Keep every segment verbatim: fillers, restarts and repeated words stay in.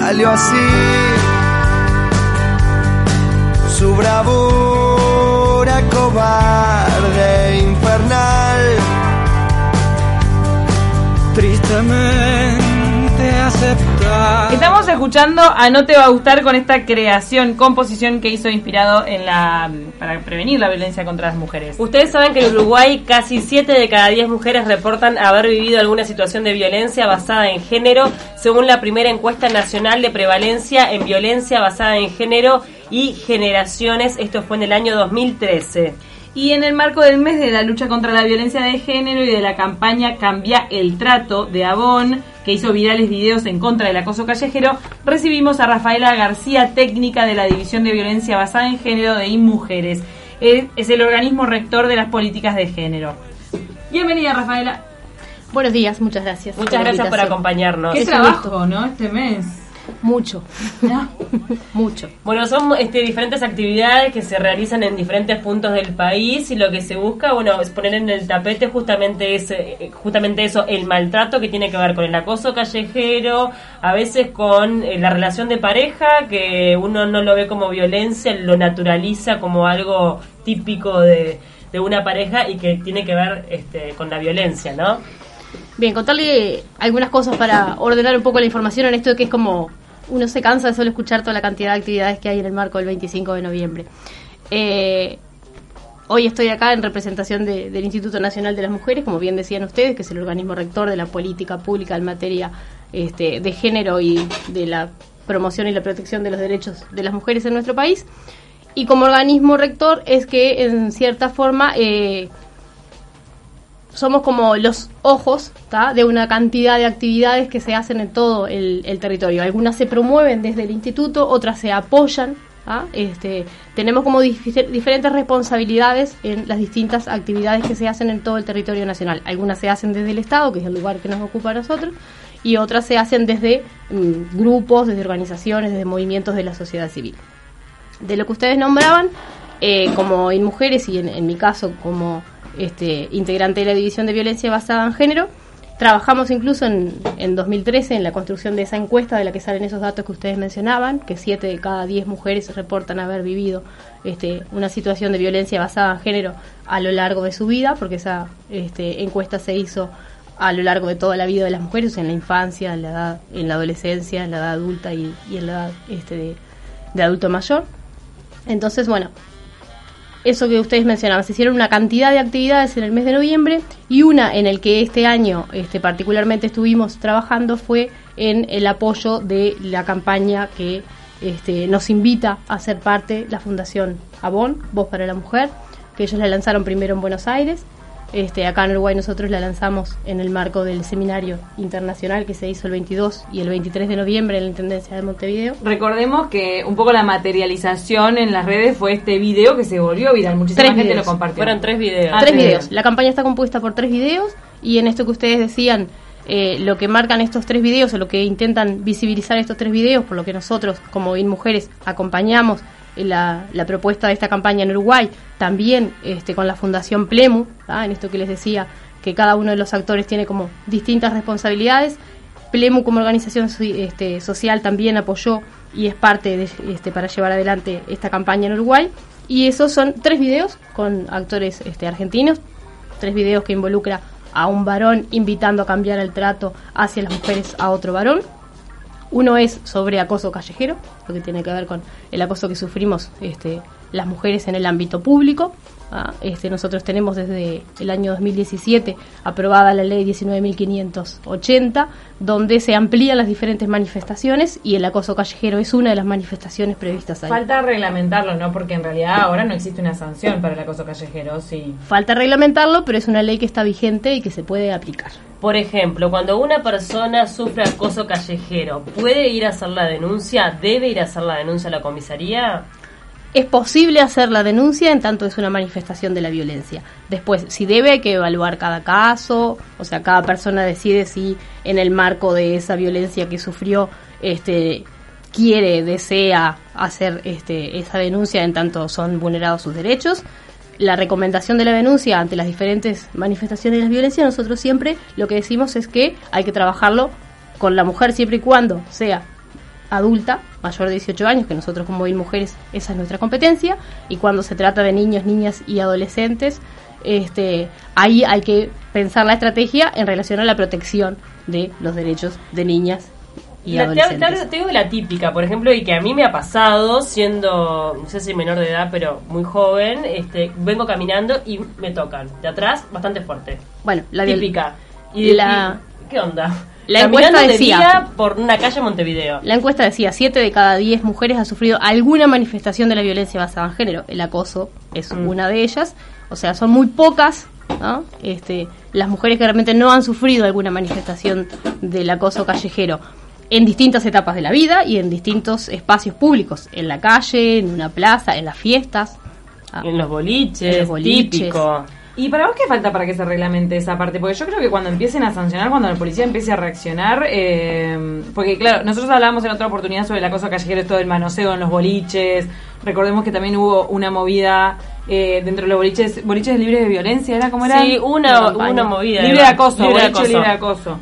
salió así. Su bravura cobarde, infernal, tristemente aceptar. Estamos escuchando a No Te Va a Gustar con esta creación, composición que hizo inspirado en la para prevenir la violencia contra las mujeres. Ustedes saben que en Uruguay casi siete de cada diez mujeres reportan haber vivido alguna situación de violencia basada en género, según la primera encuesta nacional de prevalencia en violencia basada en género y generaciones. Esto fue en el año dos mil trece. Y en el marco del mes de la lucha contra la violencia de género y de la campaña Cambia el Trato de Avon, que hizo virales videos en contra del acoso callejero, recibimos a Rafaela García, técnica de la División de Violencia Basada en Género de InMujeres. Es el organismo rector de las políticas de género. Bienvenida, Rafaela. Buenos días, muchas gracias. Muchas gracias por acompañarnos. Qué trabajo, ¿no? Este mes. Mucho, ¿no? Mucho. Bueno, son este, diferentes actividades que se realizan en diferentes puntos del país y lo que se busca, bueno, es poner en el tapete justamente ese, justamente eso, el maltrato que tiene que ver con el acoso callejero, a veces con eh, la relación de pareja, que uno no lo ve como violencia, lo naturaliza como algo típico de, de una pareja y que tiene que ver este, con la violencia, ¿no? Bien, contarle algunas cosas para ordenar un poco la información en esto de que es como uno se cansa de solo escuchar toda la cantidad de actividades que hay en el marco del veinticinco de noviembre. Eh, hoy estoy acá en representación de, del Instituto Nacional de las Mujeres, como bien decían ustedes, que es el organismo rector de la política pública en materia este, de género y de la promoción y la protección de los derechos de las mujeres en nuestro país. Y como organismo rector es que en cierta forma Eh, somos como los ojos, ¿tá?, de una cantidad de actividades que se hacen en todo el, el territorio. Algunas se promueven desde el instituto, otras se apoyan, ¿tá? Este, tenemos como dif- diferentes responsabilidades en las distintas actividades que se hacen en todo el territorio nacional. Algunas se hacen desde el Estado, que es el lugar que nos ocupa a nosotros, y otras se hacen desde mm, grupos, desde organizaciones, desde movimientos de la sociedad civil. De lo que ustedes nombraban, eh, como InMujeres y en, en mi caso como Este, integrante de la División de Violencia Basada en Género, trabajamos incluso en, en dos mil trece en la construcción de esa encuesta de la que salen esos datos que ustedes mencionaban, que siete de cada diez mujeres reportan haber vivido este, una situación de violencia basada en género a lo largo de su vida, porque esa este, encuesta se hizo a lo largo de toda la vida de las mujeres, o sea, en la infancia, en la edad, en la adolescencia, en la edad adulta y, y en la edad este, de, de adulto mayor. Entonces, bueno, eso que ustedes mencionaban, se hicieron una cantidad de actividades en el mes de noviembre, y una en el que este año este, particularmente estuvimos trabajando fue en el apoyo de la campaña que este, nos invita a ser parte la Fundación Avon, Voz para la Mujer, que ellos la lanzaron primero en Buenos Aires. Este, acá en Uruguay nosotros la lanzamos en el marco del seminario internacional que se hizo el veintidós y el veintitrés de noviembre en la Intendencia de Montevideo. Recordemos que un poco la materialización en las redes fue este video que se volvió viral, muchísima tres gente videos. lo compartió. Fueron tres videos. Ah, tres videos. La campaña está compuesta por tres videos, y en esto que ustedes decían, eh, lo que marcan estos tres videos, o lo que intentan visibilizar estos tres videos, por lo que nosotros como InMujeres acompañamos La, la propuesta de esta campaña en Uruguay, también este, con la Fundación Plemu, ¿tá?, en esto que les decía, que cada uno de los actores tiene como distintas responsabilidades. Plemu como organización este, social también apoyó y es parte de, este, para llevar adelante esta campaña en Uruguay, y esos son tres videos con actores este, argentinos, tres videos que involucra a un varón invitando a cambiar el trato hacia las mujeres a otro varón. Uno es sobre acoso callejero, lo que tiene que ver con el acoso que sufrimos este, las mujeres en el ámbito público. ¿ah? Este, nosotros tenemos desde el año dos mil diecisiete aprobada la ley diecinueve mil quinientos ochenta, donde se amplían las diferentes manifestaciones, y el acoso callejero es una de las manifestaciones previstas ahí. Falta reglamentarlo, ¿no? Porque en realidad ahora no existe una sanción para el acoso callejero, sí. Falta reglamentarlo, pero es una ley que está vigente y que se puede aplicar. Por ejemplo, cuando una persona sufre acoso callejero, ¿puede ir a hacer la denuncia? ¿Debe ir a hacer la denuncia a la comisaría? Es posible hacer la denuncia en tanto es una manifestación de la violencia. Después, si debe, hay que evaluar cada caso, o sea, cada persona decide si en el marco de esa violencia que sufrió, este, quiere, desea hacer este, esa denuncia en tanto son vulnerados sus derechos. La recomendación de la denuncia ante las diferentes manifestaciones de la violencia, nosotros siempre lo que decimos es que hay que trabajarlo con la mujer siempre y cuando sea adulta, mayor de dieciocho años, que nosotros como Móvil Mujeres, esa es nuestra competencia, y cuando se trata de niños, niñas y adolescentes, este, ahí hay que pensar la estrategia en relación a la protección de los derechos de niñas y la, adolescentes. Te, te, te digo la típica, por ejemplo, y que a mí me ha pasado siendo, no sé si menor de edad, pero muy joven, este, vengo caminando y me tocan de atrás bastante fuerte. Bueno, la típica. Y, la, y, ¿qué onda? La Caminando encuesta de decía, día por una calle en Montevideo. La encuesta decía, siete de cada diez mujeres ha sufrido alguna manifestación de la violencia basada en género. El acoso es mm. una de ellas. O sea, son muy pocas, ¿no? Este, las mujeres que realmente no han sufrido alguna manifestación del acoso callejero en distintas etapas de la vida y en distintos espacios públicos, en la calle, en una plaza, en las fiestas. ¿Ah? En los boliches, en los boliches. Típico. ¿Y para vos qué falta para que se reglamente esa parte? Porque yo creo que cuando empiecen a sancionar, cuando la policía empiece a reaccionar, eh, porque claro, nosotros hablábamos en otra oportunidad sobre el acoso callejero, todo el manoseo en los boliches. Recordemos que también hubo una movida eh, dentro de los boliches, boliches libres de violencia, ¿era como era? Sí, una, una movida. Libre de acoso, libre de boliche acoso. libre de acoso.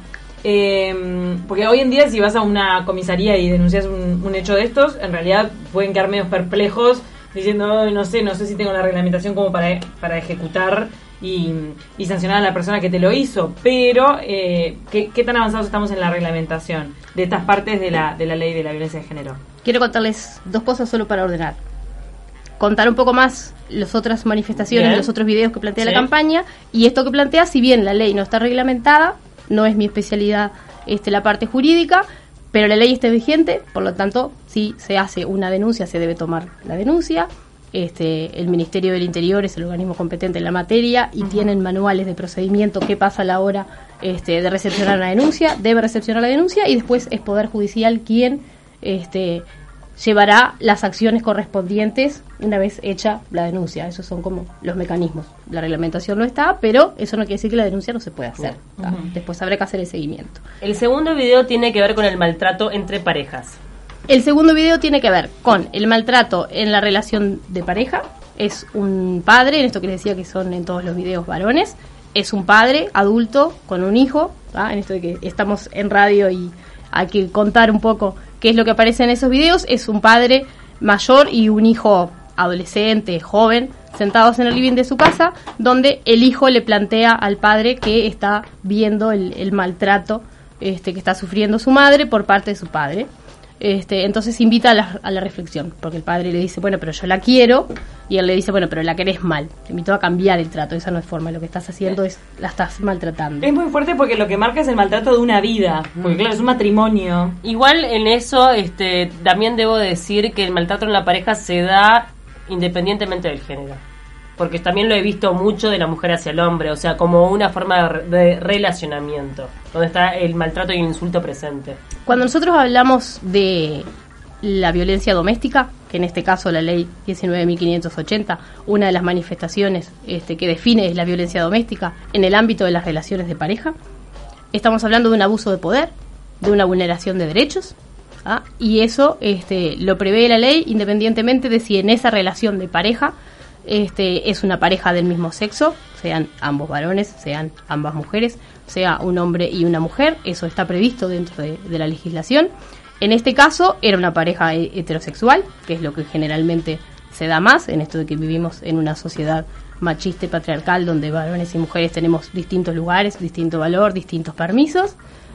Eh, porque hoy en día si vas a una comisaría y denuncias un, un hecho de estos, en realidad pueden quedar medio perplejos diciendo, no sé, no sé si tengo la reglamentación como para, para ejecutar y, y sancionar a la persona que te lo hizo, pero eh, ¿qué, ¿qué tan avanzados estamos en la reglamentación de estas partes de la, de la ley de la violencia de género? Quiero contarles dos cosas solo para ordenar. Contar un poco más las otras manifestaciones, bien. Los otros videos que plantea sí. la campaña, y esto que plantea, si bien la ley no está reglamentada, no es mi especialidad este, la parte jurídica, pero la ley está vigente, por lo tanto, si se hace una denuncia, se debe tomar la denuncia. Este, el Ministerio del Interior es el organismo competente en la materia y uh-huh. tienen manuales de procedimiento, qué pasa a la hora este, de recepcionar la denuncia, debe recepcionar la denuncia y después es Poder Judicial quien este, llevará las acciones correspondientes una vez hecha la denuncia. Esos son como los mecanismos. La reglamentación no está, pero eso no quiere decir que la denuncia no se puede hacer. Uh-huh. Después habrá que hacer el seguimiento. El segundo video tiene que ver con el maltrato entre parejas. El segundo video tiene que ver con el maltrato en la relación de pareja. Es un padre, en esto que les decía que son en todos los videos varones, es un padre adulto con un hijo, ¿ah? En esto de que estamos en radio y hay que contar un poco qué es lo que aparece en esos videos. Es un padre mayor y un hijo adolescente, joven, sentados en el living de su casa, donde el hijo le plantea al padre que está viendo el, el maltrato este, que está sufriendo su madre por parte de su padre. Este, entonces invita a la, a la reflexión, porque el padre le dice, bueno, pero yo la quiero, y él le dice, bueno, pero la querés mal. Te invitó a cambiar el trato, esa no es forma, lo que estás haciendo es, la estás maltratando. Es muy fuerte porque lo que marca es el maltrato de una vida, porque claro, es un matrimonio. Igual en eso, este, también debo decir que el maltrato en la pareja se da independientemente del género. Porque también lo he visto mucho de la mujer hacia el hombre, o sea, como una forma de relacionamiento, donde está el maltrato y el insulto presente. Cuando nosotros hablamos de la violencia doméstica, que en este caso la ley diecinueve mil quinientos ochenta, una de las manifestaciones este, que define la violencia doméstica en el ámbito de las relaciones de pareja, estamos hablando de un abuso de poder, de una vulneración de derechos, ¿ah? Y eso este, lo prevé la ley independientemente de si en esa relación de pareja Este, es una pareja del mismo sexo, sean ambos varones, sean ambas mujeres, sea un hombre y una mujer, eso está previsto dentro de, de la legislación. En este caso era una pareja heterosexual, que es lo que generalmente se da más, en esto de que vivimos en una sociedad machista y patriarcal, donde varones y mujeres tenemos distintos lugares, distinto valor, distintos permisos.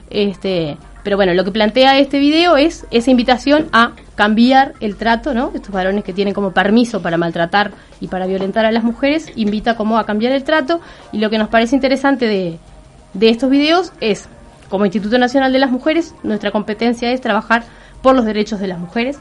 Este, pero bueno, lo que plantea este video es esa invitación a cambiar el trato, ¿no? Estos varones que tienen como permiso para maltratar y para violentar a las mujeres, invita como a cambiar el trato. Y lo que nos parece interesante de, de estos videos es, como Instituto Nacional de las Mujeres, nuestra competencia es trabajar por los derechos de las mujeres.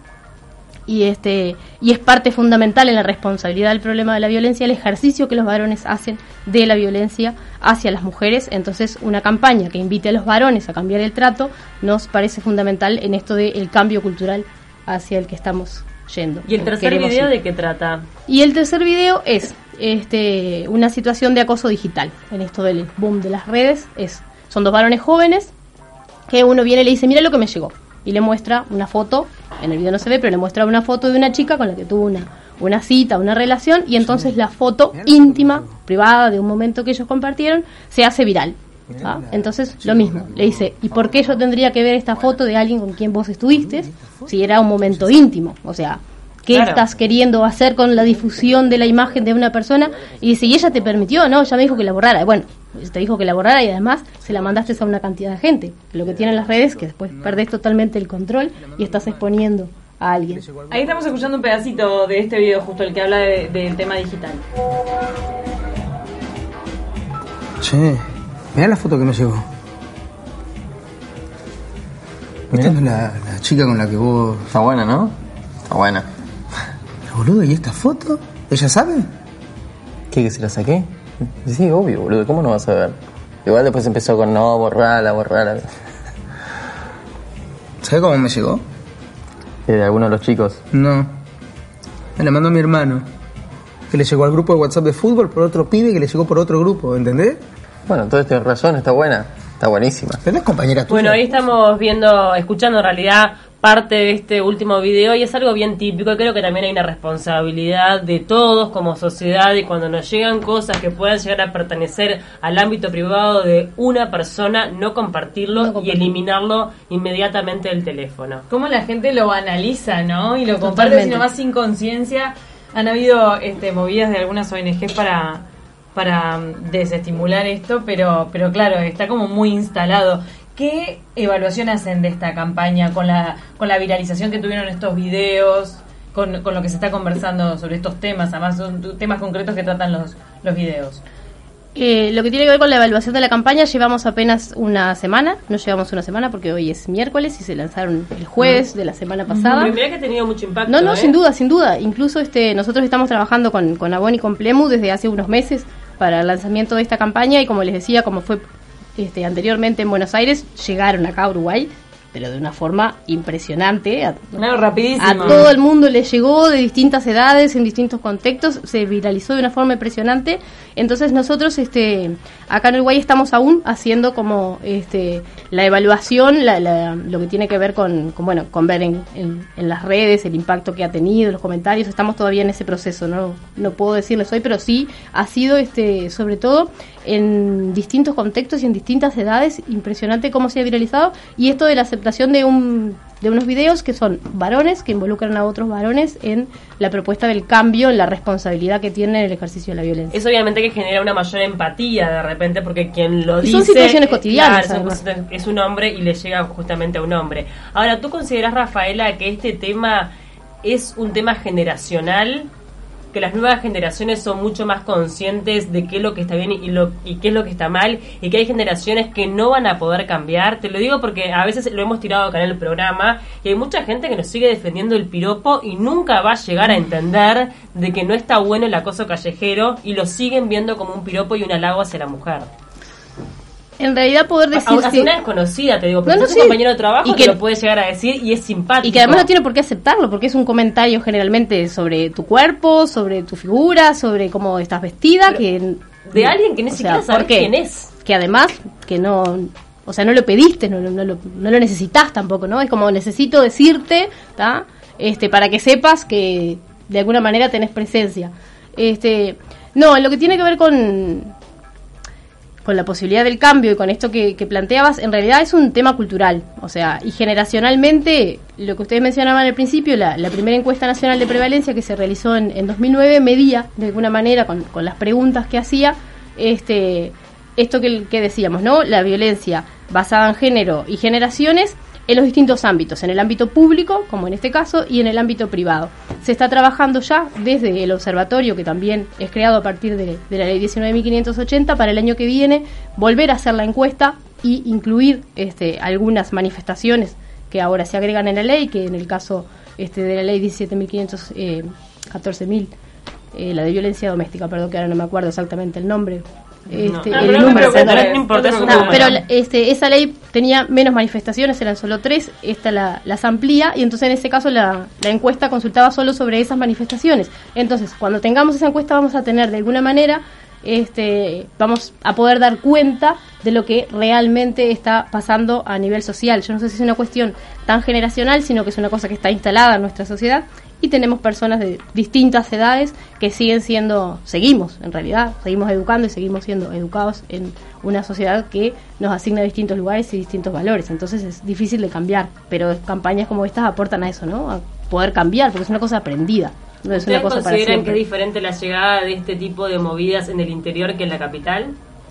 Y este y es parte fundamental en la responsabilidad del problema de la violencia el ejercicio que los varones hacen de la violencia hacia las mujeres. Entonces una campaña que invite a los varones a cambiar el trato nos parece fundamental en esto del cambio cultural hacia el que estamos yendo. ¿Y el tercer video de qué trata? Y el tercer video es este una situación de acoso digital. En esto del boom de las redes es son dos varones jóvenes que uno viene y le dice, mira lo que me llegó, y le muestra una foto. En el video no se ve, pero le muestra una foto de una chica con la que tuvo una, una cita, una relación, y entonces la foto íntima, privada, de un momento que ellos compartieron, se hace viral. ¿Ah? Entonces, lo mismo, le dice, ¿y por qué yo tendría que ver esta foto de alguien con quien vos estuviste si era un momento íntimo? O sea, ¿qué Claro. estás queriendo hacer con la difusión de la imagen de una persona? Y dice, ¿y ella te permitió? No, ella me dijo que la borrara. Bueno, te dijo que la borrara y además se la mandaste a una cantidad de gente. Lo que tienen las redes es que después perdés totalmente el control y estás exponiendo a alguien. Ahí estamos escuchando un pedacito de este video, justo el que habla de- del tema digital. Che, mirá la foto que me llegó. Esta no es la, la chica con la que vos... Está buena, ¿no? Está buena. Pero, boludo, ¿y esta foto? ¿Ella sabe? ¿Qué, que se la saqué? Sí, obvio, boludo, ¿cómo no vas a ver? Igual después empezó con no, borrala, borrala. ¿Sabes cómo me llegó? ¿De alguno de los chicos? No. Me la mandó mi hermano. Que le llegó al grupo de WhatsApp de fútbol por otro pibe que le llegó por otro grupo, ¿entendés? Bueno, entonces tienes razón, está buena. Está buenísima. ¿Pero no es compañera tuya? Bueno, ahí estamos viendo, escuchando en realidad parte de este último video y es algo bien típico. Creo que también hay una responsabilidad de todos como sociedad y cuando nos llegan cosas que puedan llegar a pertenecer al ámbito privado de una persona, no compartirlo, No compartirlo. y eliminarlo inmediatamente del teléfono. Cómo la gente lo banaliza, ¿no? Y lo comparte Totalmente. sino más sin conciencia. Han habido este, movidas de algunas O N Ges para para mm, desestimular esto, pero pero claro, está como muy instalado. ¿Qué evaluación hacen de esta campaña con la con la viralización que tuvieron estos videos, con, con lo que se está conversando sobre estos temas? Además son temas concretos que tratan los, los videos. Eh, lo que tiene que ver con la evaluación de la campaña, llevamos apenas una semana, no llevamos una semana porque hoy es miércoles y se lanzaron el jueves de la semana pasada. Mirá que ha tenido mucho impacto. No, no, ¿eh? sin duda, sin duda. Incluso este, nosotros estamos trabajando con, con Avon y con Plemu desde hace unos meses para el lanzamiento de esta campaña y como les decía, como fue este, anteriormente en Buenos Aires, llegaron acá a Uruguay, pero de una forma impresionante. A, Claro, rapidísimo. a todo el mundo le llegó de distintas edades, en distintos contextos, se viralizó de una forma impresionante. Entonces nosotros este acá en Uruguay estamos aún haciendo como este la evaluación, la, la- lo que tiene que ver con, con, bueno, con ver en, en, en las redes el impacto que ha tenido, los comentarios, estamos todavía en ese proceso, no no puedo decirles hoy, pero sí ha sido este sobre todo en distintos contextos y en distintas edades, impresionante cómo se ha viralizado y esto de la aceptación de un de unos videos que son varones que involucran a otros varones en la propuesta del cambio, en la responsabilidad que tienen en el ejercicio de la violencia. Eso obviamente que genera una mayor empatía de repente porque quien lo Y dice... son situaciones eh, cotidianas, claro, además. son- es un hombre y le llega justamente a un hombre. Ahora, ¿tú consideras, Rafaela, que este tema es un tema generacional? Que las nuevas generaciones son mucho más conscientes de qué es lo que está bien y, lo, y qué es lo que está mal, y que hay generaciones que no van a poder cambiar. Te lo digo porque a veces lo hemos tirado acá en el programa y hay mucha gente que nos sigue defendiendo el piropo y nunca va a llegar a entender de que no está bueno el acoso callejero y lo siguen viendo como un piropo y un halago hacia la mujer. En realidad poder decir Aún así si- una desconocida, te digo, No, pero no, es un sí. compañero de trabajo Y que, que- lo puede llegar a decir y es simpático. y que además no tiene por qué aceptarlo, porque es un comentario generalmente sobre tu cuerpo, sobre tu figura, sobre cómo estás vestida, Pero que de alguien que ni o siquiera sea, sabe ¿por qué? quién es. Que además que no, o sea, no lo pediste, no, no, no lo, no lo necesitas tampoco, ¿no? Es como necesito decirte, ¿tá? Este, para que sepas que de alguna manera tenés presencia. Este, no, lo que tiene que ver con con la posibilidad del cambio y con esto que, que planteabas, en realidad es un tema cultural, o sea, y generacionalmente, lo que ustedes mencionaban al principio, la, la primera encuesta nacional de prevalencia que se realizó en, en dos mil nueve medía, de alguna manera, con, con las preguntas que hacía, este esto que, que decíamos, ¿no? La violencia basada en género y generaciones en los distintos ámbitos, en el ámbito público, como en este caso, y en el ámbito privado. Se está trabajando ya desde el observatorio, que también es creado a partir de, de la ley diecinueve mil quinientos ochenta, para el año que viene, volver a hacer la encuesta y incluir este, algunas manifestaciones que ahora se agregan en la ley, que en el caso este, de la ley diecisiete mil quinientos, eh, catorce mil, eh, la de violencia doméstica, perdón que ahora no me acuerdo exactamente el nombre, este, No, el pero no número, me preocupes, perdón. no importa, es un No, número. pero la- este, esa ley tenía menos manifestaciones, eran solo tres, esta la, las amplía y entonces en ese caso la, la encuesta consultaba solo sobre esas manifestaciones. Entonces, cuando tengamos esa encuesta vamos a tener de alguna manera, este, vamos a poder dar cuenta de lo que realmente está pasando a nivel social. Yo no sé si es una cuestión tan generacional, sino que es una cosa que está instalada en nuestra sociedad y tenemos personas de distintas edades que siguen siendo, seguimos en realidad, seguimos educando y seguimos siendo educados en una sociedad que nos asigna distintos lugares y distintos valores, entonces es difícil de cambiar, pero campañas como estas aportan a eso, ¿no? A poder cambiar, porque es una cosa aprendida, no es una cosa para ¿Ustedes consideran siempre. que es diferente la llegada de este tipo de movidas en el interior que en la capital?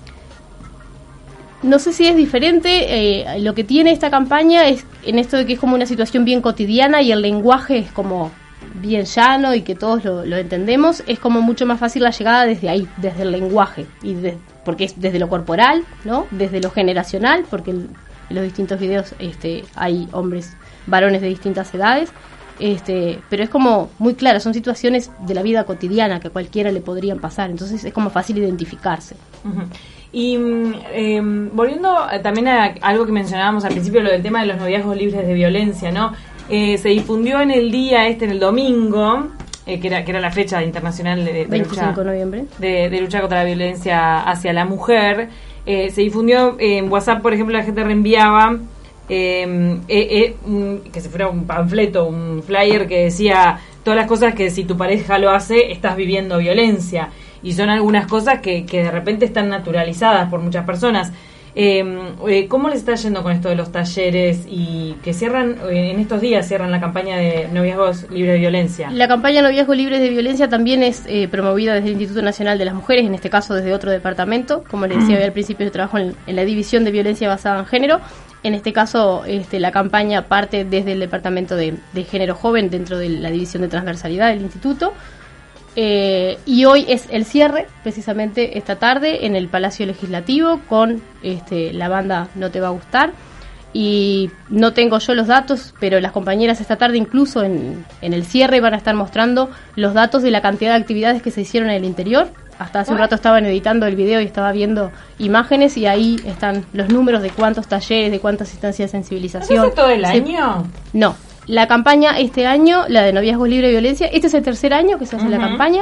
No sé si es diferente, eh, lo que tiene esta campaña es en esto de que es como una situación bien cotidiana y el lenguaje es como bien llano y que todos lo, lo entendemos, es como mucho más fácil la llegada desde ahí, desde el lenguaje, y de, porque es desde lo corporal, ¿no? Desde lo generacional, porque el, en los distintos videos este, hay hombres, varones de distintas edades, este, pero es como muy claro, son situaciones de la vida cotidiana que a cualquiera le podrían pasar, entonces es como fácil identificarse. Uh-huh. Y eh, volviendo también a algo que mencionábamos al principio, lo del tema de los noviazgos libres de violencia, ¿no? Eh, se difundió en el día este, en el domingo, eh, que era que era la fecha internacional de, de veinticinco lucha de noviembre. De, de lucha contra la violencia hacia la mujer. Eh, se difundió en WhatsApp, por ejemplo, la gente reenviaba eh, eh, eh, un, que se fuera un panfleto, un flyer que decía todas las cosas que si tu pareja lo hace, estás viviendo violencia. Y son algunas cosas que, que de repente están naturalizadas por muchas personas. Eh, eh, ¿Cómo les está yendo con esto de los talleres y que cierran, eh, en estos días cierran la campaña de noviazgos libres de violencia? La campaña Noviazgos Libres de Violencia también es eh, promovida desde el Instituto Nacional de las Mujeres, en este caso desde otro departamento. Como les decía al principio, yo trabajo en, en la División de Violencia Basada en Género. En este caso, este, la campaña parte desde el Departamento de, de Género Joven dentro de la División de Transversalidad del Instituto. Eh, y hoy es el cierre, precisamente esta tarde, en el Palacio Legislativo con este, la banda No Te Va a Gustar. Y no tengo yo los datos, pero las compañeras esta tarde incluso en, en el cierre van a estar mostrando los datos de la cantidad de actividades que se hicieron en el interior. Hasta hace un rato estaban editando el video y estaba viendo imágenes y ahí están los números de cuántos talleres, de cuántas instancias de sensibilización. ¿No hace todo el Se- año? No. La campaña este año, la de Noviazgos Libre de Violencia, este es el tercer año que se hace la Ujú. campaña,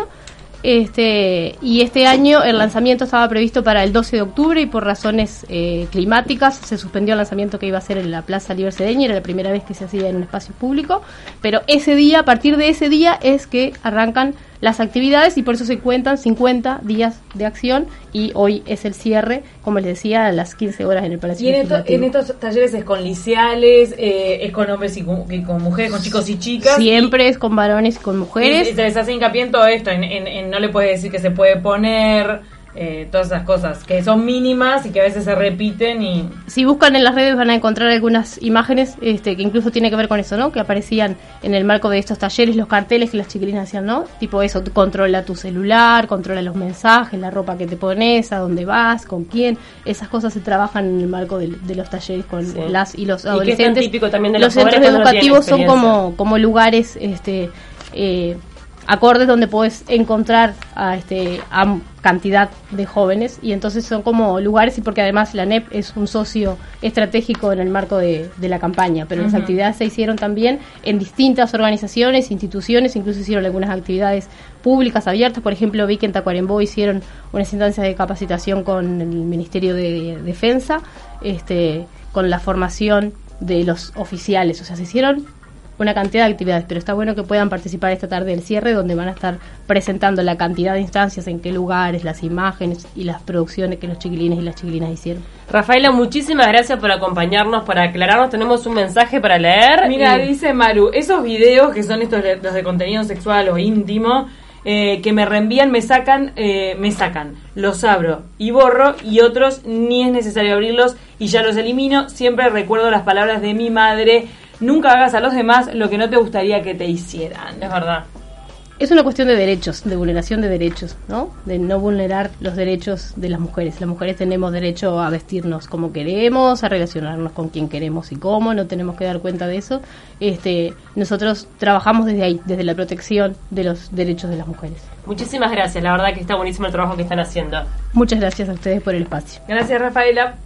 este y este año el lanzamiento estaba previsto para el doce de octubre y por razones eh, climáticas se suspendió el lanzamiento que iba a ser en la Plaza Liber Sedeñi, era la primera vez que se hacía en un espacio público, pero ese día, a partir de ese día es que arrancan las actividades y por eso se cuentan cincuenta días de acción y hoy es el cierre, como les decía, a las quince horas en el Palacio Y en, esto- Legislativo. en estos talleres es con liceales, eh, es con hombres y con, y con mujeres, con chicos y chicas. Siempre es con varones y con Y, mujeres. y se les hace hincapié en todo esto, en, en- en no le puedes decir que se puede poner, eh, todas esas cosas que son mínimas y que a veces se repiten y... Si buscan en las redes van a encontrar algunas imágenes este, que incluso tiene que ver con eso, ¿no? Que aparecían en el marco de estos talleres, los carteles que las chiquilinas hacían, ¿no? Tipo eso, tú controla tu celular, controla los mensajes, la ropa que te pones, a dónde vas, con quién. Esas cosas se trabajan en el marco de, de los talleres con Sí. las y los Y que es tan adolescentes. típico también de los los jóvenes centros cuando no tienen educativos son experiencia. como, como lugares este, eh, acordes donde puedes encontrar a, este, a cantidad de jóvenes y entonces son como lugares y porque además la N E P es un socio estratégico en el marco de, de la campaña, pero las Ujú. actividades se hicieron también en distintas organizaciones, instituciones, incluso hicieron algunas actividades públicas abiertas, por ejemplo vi que en Tacuarembó hicieron unas instancias de capacitación con el Ministerio de Defensa, este, con la formación de los oficiales, o sea se hicieron una cantidad de actividades, pero está bueno que puedan participar esta tarde del cierre, donde van a estar presentando la cantidad de instancias, en qué lugares, las imágenes y las producciones que los chiquilines y las chiquilinas hicieron. Rafaela, muchísimas gracias por acompañarnos, por aclararnos. Tenemos un mensaje para leer. Mira, y- dice Maru, esos videos que son estos de- los de contenido sexual o íntimo, eh, que me reenvían, me sacan, eh, me sacan, los abro y borro, y otros ni es necesario abrirlos y ya los elimino. Siempre recuerdo las palabras de mi madre: nunca hagas a los demás lo que no te gustaría que te hicieran. Es verdad. Es una cuestión de derechos, de vulneración de derechos, ¿no? De no vulnerar los derechos de las mujeres. Las mujeres tenemos derecho a vestirnos como queremos, a relacionarnos con quien queremos y cómo, no tenemos que dar cuenta de eso. Este, nosotros trabajamos desde ahí, desde la protección de los derechos de las mujeres. Muchísimas gracias. La verdad que está buenísimo el trabajo que están haciendo. Muchas gracias a ustedes por el espacio. Gracias, Rafaela.